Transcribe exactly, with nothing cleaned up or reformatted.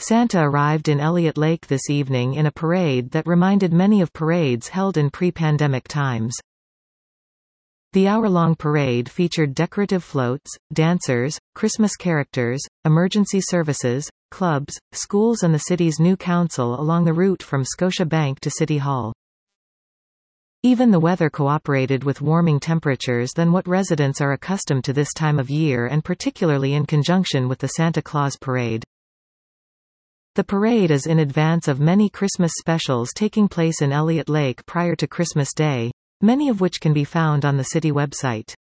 Santa arrived in Elliott Lake this evening in a parade that reminded many of parades held in pre-pandemic times. The hour-long parade featured decorative floats, dancers, Christmas characters, emergency services, clubs, schools and the city's new council along the route from Scotia Bank to City Hall. Even the weather cooperated with warming temperatures than what residents are accustomed to this time of year, and particularly in conjunction with the Santa Claus Parade. The parade is in advance of many Christmas specials taking place in Elliott Lake prior to Christmas Day, many of which can be found on the city website.